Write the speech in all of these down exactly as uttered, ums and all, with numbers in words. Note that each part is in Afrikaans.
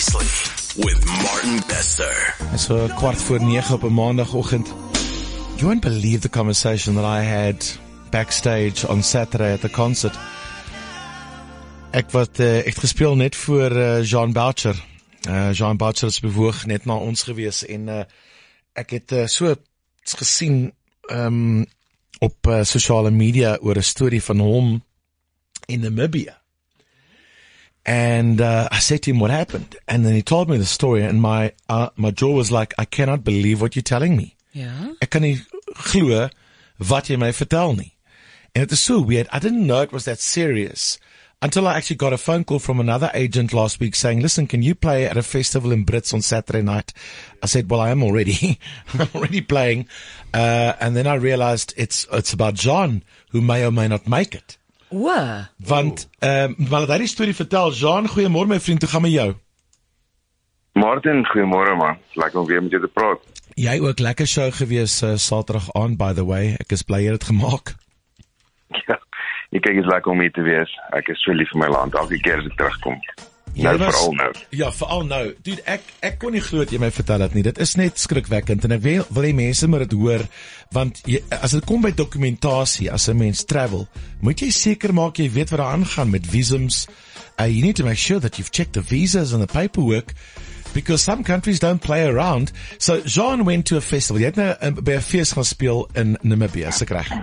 Seriously with Martin Bester. So kwart voor negen op 'n maandagoggend. You won't believe the conversation that I had backstage on Saturday at the concert. Ek wat uh, ek het gespeel net voor uh, Jean Boucher. Uh, Jean Boucher is bewoog net na ons gewees en uh, ek het uh, so gesien um, op uh, sosiale media oor 'n storie van hom in Namibia. And uh, I said to him what happened, and then he told me the story, and my uh, my jaw was like, I cannot believe what you're telling me. Ja. Ek kan nie glo wat jy my vertel nie. And it was so weird. I didn't know it was that serious until I actually got a phone call from another agent last week saying, listen, can you play at a festival in Brits on Saturday night? I said, well, I am already. I'm already playing. Uh, and then I realized it's it's about Jean, who may or may not make it. Wow. Want, um, maar dat hy die storie vertel, Jean, goeiemôre my vriend, hoe gaan met jou? Martin, goeiemôre man, lekker om weer met jou te praat. Jy ook lekker show gewees uh, Saterdag aan, by the way, ek is bly jy het gemaak. Ja, ek kyk, is lekker om hier te wees, ek is so lief vir my land, elke keer as ek terugkom. Nou, was, vooral nou. Ja, vooral nou. Dude, ek, ek kon nie glo dat jy my vertel het nie. Dit is net skrikwekkend en ek wil, wil die mense maar dit hoor, want jy, as dit kom by dokumentasie, as 'n mens travel, moet jy seker maak jy weet wat daar aangaan met visums. Uh, you need to make sure that you've checked the visas and the paperwork, because some countries don't play around. So, Jean went to a festival. Jy het nou uh, by 'n fees gaan speel in Namibia, is ek reg?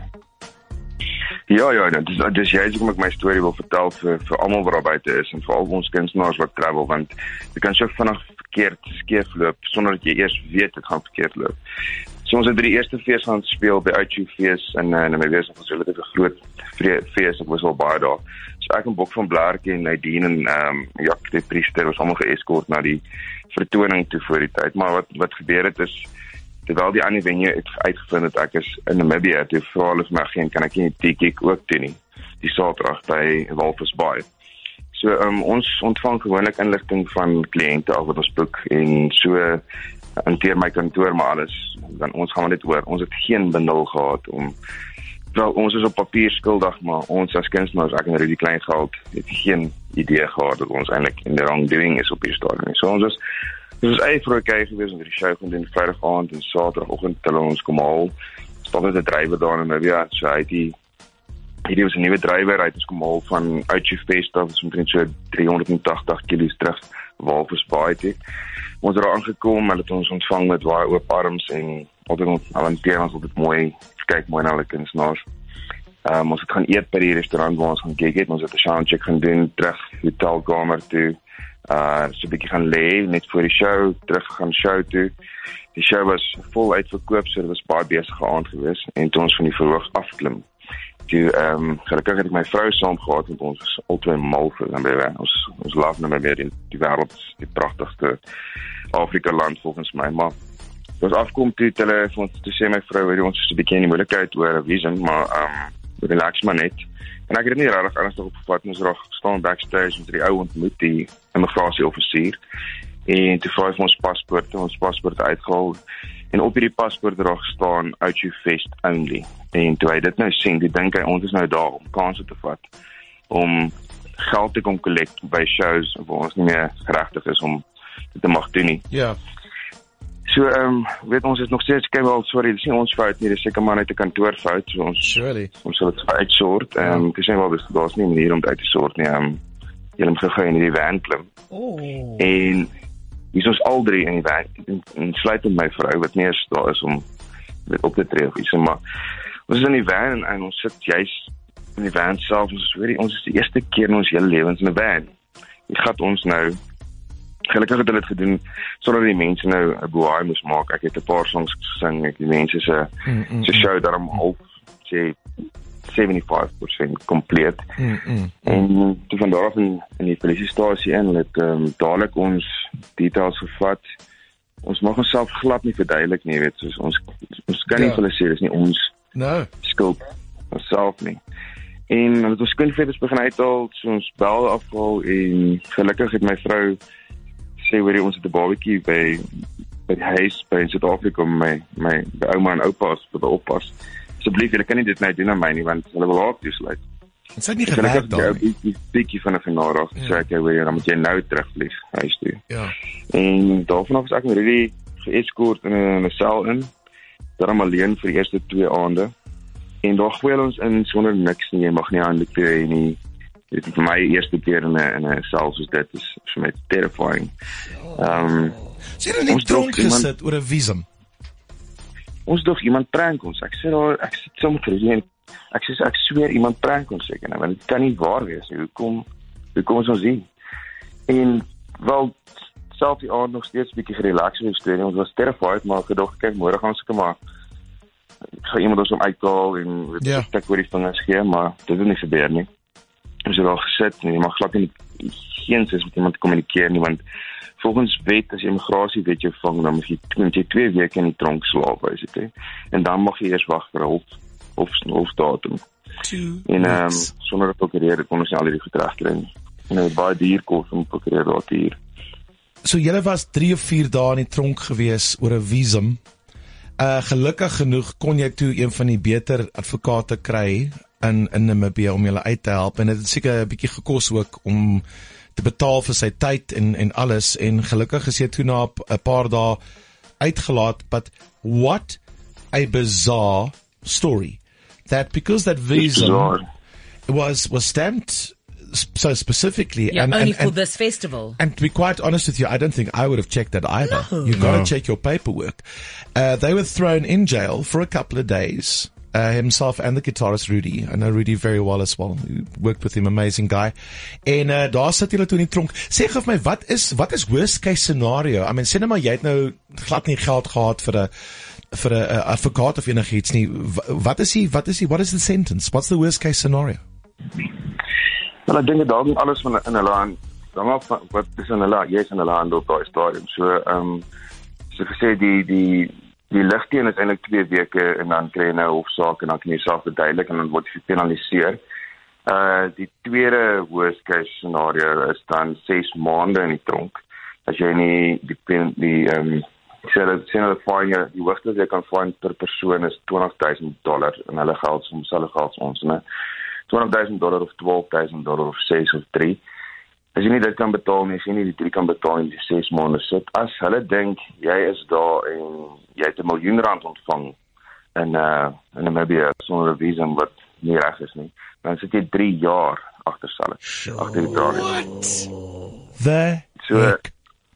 Ja, ja, dis, dis jy is om ek my storie wil vertel vir, vir almal wat daar buite is, en vir al ons kunstenaars wat travel, want jy kan so vinnig verkeerd skeef loop, sonder dat jy eers weet het gaan verkeerd loop. So ons het die eerste fees gaan speel by Uitjou fees, en uh, in my wees was relatief 'n groot fees, ek was al baie daar. So ek en Bok van Blerke en Nadine en um, Jak die priester was allemaal geëskort na die vertoning toe voor die tyd, maar wat, wat gebeur het is, terwyl die ander venue het uitgevind het ek is in Namibia, toe vra hulle vir my geen, kan ek nie die T-Kick ook doen nie, die Saterdag by Walvis Bay. So um, ons ontvang gewoonlik inligting van kliënte af wat ons boek, en so hanteer my kantoor maar alles, dan ons gaan dit hoor, ons het geen bundel gehad om, wel ons is op papier skuldig, maar ons as kunstenaars, ek en Rudy Klein gehad, het geen idee gehad dat ons eintlik in die wrongdoing is op die stadium. So ons is Dit was eie vroeg kyk gewees, en die show gaan doen Vrydag aand en Saterdagoggend hulle ons kom haal. Stap met 'n drywer daar in Namibia, so hy het die hierdie was 'n nuwe drywer, hy het ons kom haal van Uitjou Fest af, so omtrent so driehonderdtagtig kilometers terug Walvis Bay toe. Ons het daar aangekom, hulle het ons ontvang met baie oop arms en altyd ons hanteer ons altyd mooi, kyk mooi na hulle kunstenaars. Um, ons het gaan eet by die restaurant waar ons gaan kyk het, ons het 'n soundcheck gaan doen, terug hotelkamer toe. Uh, so 'n bietjie gaan lê, net voor die show, terug gaan show toe. Die show was vol uitverkoop, so dit was baie besige aand gewees, en toe ons van die verhoog afklim, toe, um, gelukkig het ek my vrou saam gehad, want ons is altyd mal vir Namibia, ons, ons laaf Namibia, die, die wêreld is die prachtigste Afrika land volgens my, maar ons afkom toe, toe, toe sê my vrou, weet jy, ons is 'n bietjie in die moeilikheid oor 'n visum, maar, um, relax maar net. En ek het dit nie regtig ernstig opgevat, ons raak staan backstage met die ou ontmoet, die immigratieoffisier, en toe vraai vir ons paspoorte, ons paspoorte uitgehaal, en op hierdie paspoort raak staan Uitjou Fest only, en toe hy dit nou sien, die dink hy, ons is nou daar om kanse te vat, om geld te kom collect by shows, waar ons nie meer regtig is om dit te mag doen nie. Ja. So, um, weet ons is nog steeds, kyk wel, sorry, dit is nie ons fout nie, dit is seker maar net 'n kantoorfout, so ons, Surely. ons sal het uitsort, um, ek sê wel, daar is nie 'n manier om dit uit te sort nie, um, jy moet gou in die van klim, Oh. en hier is ons al drie in die van, en, en sluit met my vrou, wat nie eens daar is om dit op te tree of iets, maar ons is in die van, en, en ons sit juist in die van self, ons is, weet, ons is die eerste keer in ons hele lewens in die van, die gaat ons nou, gelukkig het hulle het gedoen, sonder die mense nou 'n boei moes maak. Ek het 'n paar songs gesing, ek die mense se mm, mm, se show daarom half sê seventy-five percent compleet. Mm, mm, en toe van daar af in, in die polisiestasie in, het um, dadelik ons details gevat. Ons mag onsself glad nie verduidelik nie, weet, soos ons ons kan nie Ja. vir hulle sê, dis nie ons No. skuld onsself nie. En hulle het ons kunfetes begin uithaal, so ons bel afhaal, en gelukkig het my vrou sê, weet jy, ons het 'n barbecue by, by die huis, by in Suid-Afrika, my, my by ouma en oupa, vir die oppas. Asseblief, julle kan nie dit nou doen aan my nie, want hulle wil haar toesluit. Het sy nie gewerk daar nie. Ek het 'n bietjie van 'n finaal af, sê ek weer, dan moet jy nou terugvlieg huis toe. Ja. En daarvan af is ek met Rudy geëskort in 'n 'n sel in. Daarom alleen vir die eerste twee aande. En daar gooi ons in sonder niks nie, jy mag nie hande kry nie. Dit is vir my eerste keer in 'n in 'n sel soos dit is vir my terrifying. Ehm um, Sy het nie dronk gesit oor 'n visum. Ons dog iemand prank ons. Ek sê daar ek sit sommer gesien. Ek sê ek sweer iemand prank ons seker nou, want dit kan nie waar wees nie. Hoekom hoekom ons ons sien? En wel self die aand nog steeds 'n bietjie gerelax met die storie. Ons was terrified, maar gedog kyk môre gaan ons seker maar gaan iemand ons om uithaal en weet Ja. ek oor die vingers gee, maar dit het nie gebeur nie. Ons het al gesit en jy mag glad nie geen sin met iemand kommunikeer nie, want volgens wet as jy immigrasie wet jou vang, dan moet jy, moet jy twee weke in die tronk slaap, weet jy, he? En dan mag jy eers wag vir 'n hof of hofdatum. En ehm um, sonder 'n prokureur kon ons nie al hierdie gedrag kry nie. En dit baie duur kos om 'n prokureur daar te huur. So julle was drie of vier dae in die tronk gewees oor 'n visum. Uh gelukkig genoeg kon jy toe een van die beter advokate kry in in Namibië om julle uit te help, en dit het seker 'n bietjie gekos ook om te betaal vir sy tyd en en alles, en gelukkig is jy toe na 'n paar dae uitgelaat. But what a bizarre story, that because that visum was was stamped so specifically, yeah, and, only and, for and this festival. And to be quite honest with you, I don't think I would have checked that either. No. You've got no. to check your paperwork. Uh, they were thrown in jail for a couple of days. Uh, himself and the guitarist Rudy. I know Rudy very well as well. We worked with him, amazing guy. En uh, daar sit julle toe in die tronk. Sê gou vir my, wat is wat is worst case scenario? I mean, sê nou maar jy het nou glad nie geld gehad vir 'n vir 'n advokaat of enigiets nie. Wat is die wat is die what is the sentence? What's the worst case scenario? Wel, ek dink daar is alles van in hulle hand. Dan maar wat is in hulle, jy is in hulle hand op daai stadium. So ehm um, so gesê die die Die ligteen is eintlik twee weke en dan kry jy nou hofsaak en dan kan jy self verduidelik en dan word jy gepenaliseer. Uh die tweede worst case scenario is dan ses maande in die tronk. As jy nie die pen, die ehm um, sê dat sien hulle fine, die hoogste wat jy kan fine per persoon is twintig duisend dollar en hulle geld soms hulle geld ons, né? twintig duisend dollar of twaalf duisend dollar of ses of drie. As jy nie dit kan betaal nie, as jy nie die drie kan betaal nie, die ses maande sit. As hulle dink jy is daar en jy het 'n miljoen rand ontvang in uh in Namibië sonder 'n visum wat nie reg is nie, dan sit jy drie jaar agter selle. Agter die tralies. What? The so, heck?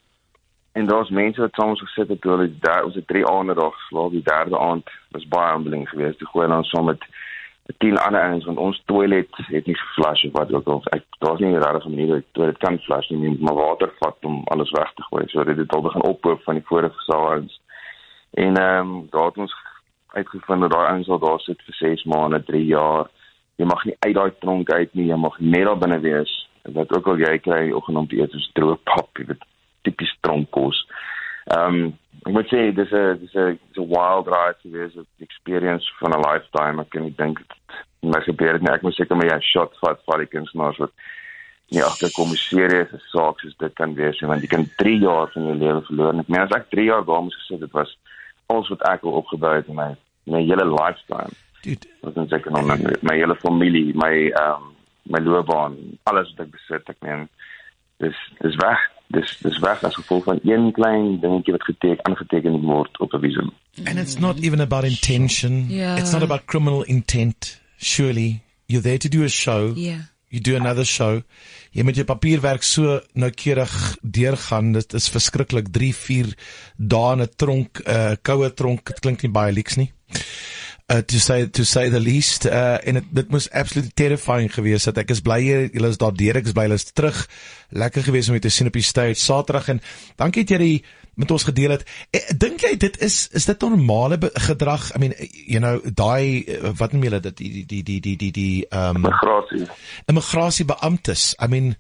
En daar's mense wat soms gesit het, hulle daar was 'n drie aande daar geslaap, die derde aand was baie aanbeling geweest. Toe gooi ons saam met tien ander ouens, want ons toilet het nie geflush of wat ook al. Daar's nie 'n regte manier dat die toilet kan flush nie, jy moet maar water vat om alles weg te gooi. So dit het al begin ophoop van die vorige ouens. En ehm um, daar het ons uitgevind dat daai ouens al daar sit vir ses maande, drie jaar. Jy mag nie uit daai tronk uit nie, jy mag net daar binne wees. Wat ook al jy kry oggend om te eet is droë pap, jy weet, tipies tronkkos. Ehm um, ek moet sê dis 'n dis 'n dis 'n wild ride geweest, 'n experience van 'n lifetime. Ek kan nie dink dit my gebeur het nie. Ek moet seker maar 'n shot vat vir die kunstenaars wat nie agterkom 'n seriese saak soos dit kan wees, want jy kan drie jaar van jou lewe verloor. Ek meen as ek drie jaar daar moes gesit, dit was alles wat ek al opgebou het in my my hele lifetime. Dude, wat ons ek nou met my hele familie, my ehm um, my loopbaan, alles wat ek besit, ek meen dis dis weg. Dis dis weg as gevolg van een klein dingetjie wat geteken aangeteken word op 'n visum. And it's not even about intention. Yeah. It's not about criminal intent. Surely you're there to do a show. Yeah. You do another show. Jy moet jou papierwerk so noukeurig deurgaan. Dit is verskriklik. drie, vier dae in 'n tronk, 'n uh, koue tronk. Dit klink nie baie leaks nie. Uh, to say to say the least, uh, en het, dit moes absolutely terrifying gewees het. Ek is bly julle is daar deur, ek is bly julle is terug. Lekker gewees om jy te sien op die stage Saterdag, en dankie dat jy die met ons gedeel het. E, dink jy dit is is dit normale gedrag? I mean, you know, daai wat noem julle dit die die die die die die um immigrasie. Immigrasiebeamptes. I mean,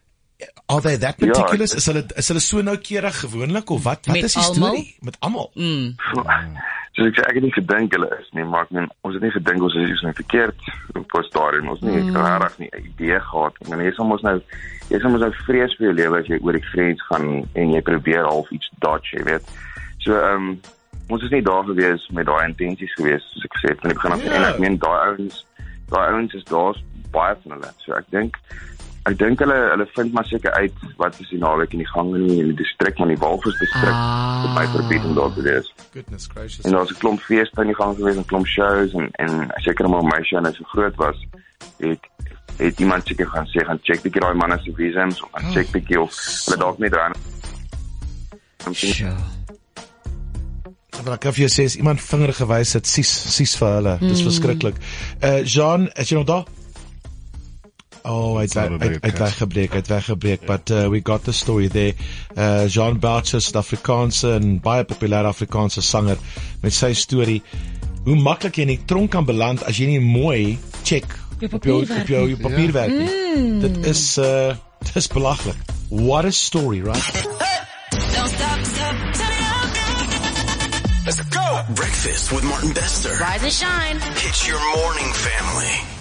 are they that meticulous? Ja, is hulle is hulle so noukeurig gewoonlik of wat? Wat is die storie met almal? Mm. So ek sê ek het nie gedink hulle is nie, maar ek meen ons het nie gedink ons is iets nou verkeerd op ons stadium. Ons nie mm. regtig nie 'n idee gehad. Ek meen jy sal mos nou jy sal mos nou vrees vir jou lewe as jy oor die grens gaan en jy probeer half iets dodge, jy weet. So ehm um, ons is nie daar gewees met daai intensies gewees soos ek sê van die begin af. En ek meen daai ouens daai ouens is daar baie van hulle. So ek dink ek dink hulle hulle vind maar seker uit wat is die naweek in die gang in die, in die distrik, maar die Walvis distrik Ah. het baie verbied om daar te wees. Goodness gracious. En daar was 'n klomp feeste in die gang gewees, 'n klomp shows en en seker maar my show nou so groot was, het het iemand seker gaan sê gaan check bietjie daai manne se visums of gaan check bietjie of hulle dalk net raai. Sure. Maar ek kan vir jou sê, as iemand vinger gewys het, sies, sies vir hulle. Mm. Dis verskriklik. Uh, Jean, is jy nog daar? Oh, hy het hy- hy- hy het weggebreek, hy het weggebreek, but uh, we got the story there. Uh, Jean Boucher, Suid-Afrikaanse en baie populêre Afrikaanse sanger, met sy storie, hoe maklik jy in die tronk kan beland as jy nie mooi check op jou, op jou, jou papierwerk nie. Mm. Dit is, uh, dit is belaglik. What a story, right? Don't stop, stop, turn it up. Let's go. Breakfast with Martin Bester. Rise and shine. It's your morning family.